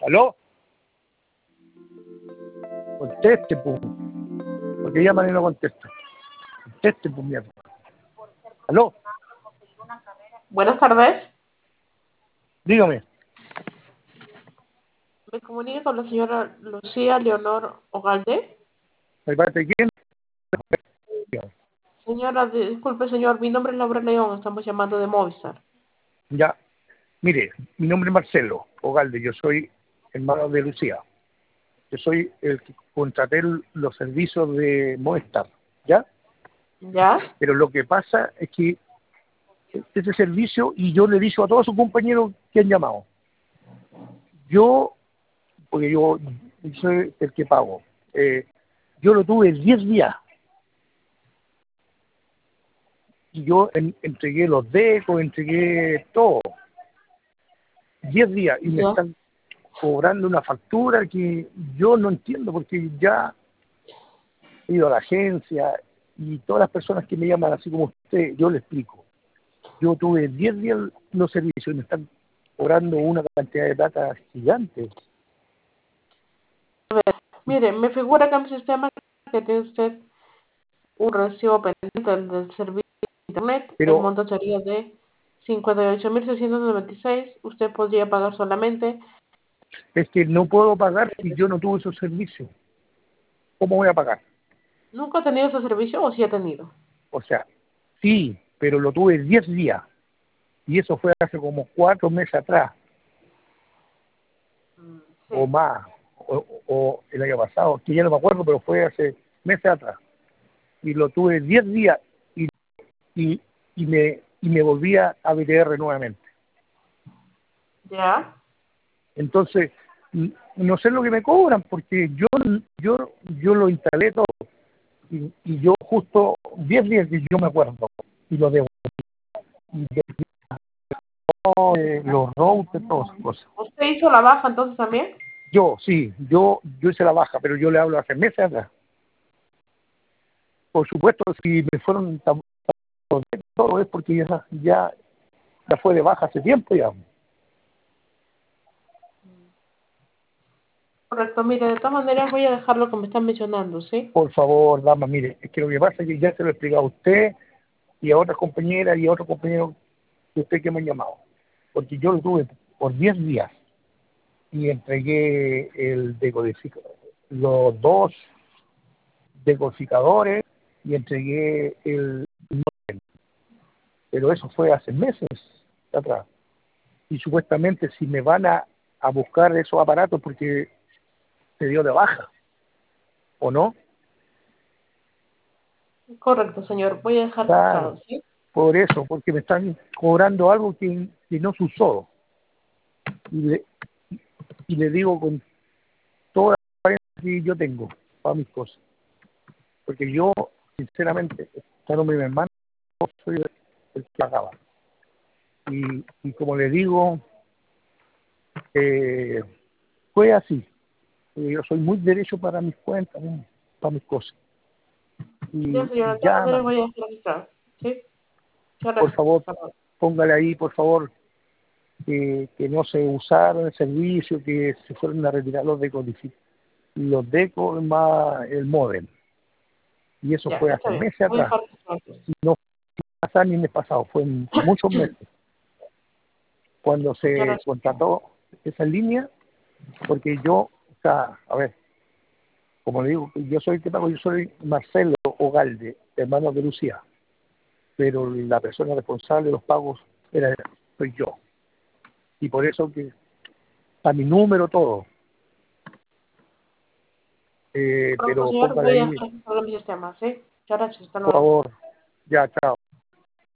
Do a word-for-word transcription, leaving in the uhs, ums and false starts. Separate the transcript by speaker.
Speaker 1: ¿Aló? Conteste, pum. Porque llaman y no contesta. Conteste, pum, mierda. ¿Aló?
Speaker 2: Buenas tardes.
Speaker 1: Dígame.
Speaker 2: Me comunico con la señora Lucía Leonor Ogalde.
Speaker 1: ¿Me parte de quién?
Speaker 2: Señora, disculpe, señor, mi nombre es Laura León, estamos llamando de Movistar.
Speaker 1: Ya. Mire, mi nombre es Marcelo Ogalde, yo soy hermano de Lucía. Yo soy el que contraté los servicios de Movistar, ¿ya?
Speaker 2: ¿Ya?
Speaker 1: Pero lo que pasa es que ese servicio, y yo le he dicho a todos sus compañeros que han llamado, yo, porque yo soy el que pago, eh, yo lo tuve diez días, y yo en, entregué los decos, entregué todo, diez días, y me
Speaker 2: ¿Ya?
Speaker 1: están cobrando una factura que yo no entiendo, porque ya he ido a la agencia, y todas las personas que me llaman así como usted, yo le explico. Yo tuve diez días los servicios y me están cobrando una cantidad de plata gigante.
Speaker 2: A ver, mire, me figura acá en mi sistema que tiene usted un recibo pendiente del, del servicio de Internet. El
Speaker 1: Pero
Speaker 2: monto sería de cincuenta y ocho mil seiscientos noventa y seis. Usted podría pagar solamente.
Speaker 1: es que no puedo pagar si yo no tuve esos servicios. ¿Cómo voy a pagar?
Speaker 2: ¿Nunca ha tenido ese servicio o sí ha tenido?
Speaker 1: O sea, sí, pero lo tuve diez días. Y eso fue hace como cuatro meses atrás,
Speaker 2: Mm,
Speaker 1: o
Speaker 2: Sí.
Speaker 1: más, o, o el año pasado, que ya no me acuerdo, pero fue hace meses atrás. Y lo tuve diez días y, y, y, me, y me volvía a B T R nuevamente.
Speaker 2: ¿Ya?
Speaker 1: Entonces, n- no sé lo que me cobran, porque yo yo yo lo instalé todo. Y, y yo justo diez días que yo me acuerdo, y lo debo. Y de- eh, los routers, todas esas cosas.
Speaker 2: ¿Usted hizo la baja entonces también?
Speaker 1: Yo, sí, yo yo hice la baja, pero yo le hablo hace meses atrás. Por supuesto, si me fueron tan- tan- todo es porque ya, ya, ya fue de baja hace tiempo ya.
Speaker 2: Correcto, mire, de todas maneras voy a dejar lo que me están mencionando, ¿sí?
Speaker 1: Por favor, dama, mire, es que lo que pasa es que ya se lo he explicado a usted y a otras compañeras y a otros compañeros de usted que me han llamado. Porque yo lo tuve por diez días y entregué el decodificador, los dos decodificadores y entregué el módem. Pero eso fue hace meses atrás. Y supuestamente si me van a, a buscar esos aparatos porque se dio de baja, ¿o no?
Speaker 2: Correcto, señor. Voy a dejar
Speaker 1: Claro,
Speaker 2: fijado, ¿sí?
Speaker 1: por eso, porque me están cobrando algo que, que no se usó. Y le, y le digo con toda la transparencia que yo tengo para mis cosas. Porque yo, sinceramente, está nombre de mi hermano, soy el que pagaba. Y, y como le digo, eh, fue así. Eh, Yo soy muy derecho para mis cuentas, ¿no? Para mis cosas.
Speaker 2: Ya,
Speaker 1: Y,
Speaker 2: señora,
Speaker 1: y
Speaker 2: de todas
Speaker 1: ya,
Speaker 2: maneras voy a dejar fijado, ¿sí? Muchas
Speaker 1: por
Speaker 2: gracias.
Speaker 1: favor,
Speaker 2: Hasta luego.
Speaker 1: póngale ahí, por favor, que, que no se usaron el servicio, que se fueron a retirar los decodific los decos más el modem. Y eso
Speaker 2: Ya,
Speaker 1: fue
Speaker 2: está
Speaker 1: hace
Speaker 2: bien.
Speaker 1: meses
Speaker 2: Voy a
Speaker 1: atrás.
Speaker 2: dejar fijado.
Speaker 1: Y no fue ni mes pasado, fue en muchos meses. Cuando
Speaker 2: Muchas
Speaker 1: se
Speaker 2: gracias.
Speaker 1: contrató esa línea, porque yo, o sea, a ver, como le digo, yo soy el que pago, yo soy Marcelo Ogalde, hermano de Lucía, pero la persona responsable de los pagos era soy yo. Y por eso que está mi número todo. Eh,
Speaker 2: Pronto,
Speaker 1: pero
Speaker 2: señor,
Speaker 1: póngale
Speaker 2: voy a
Speaker 1: ahí,
Speaker 2: dejar fijado mi sistema, ¿sí? Muchas gracias. Hasta
Speaker 1: por
Speaker 2: luego.
Speaker 1: favor, ya, chao.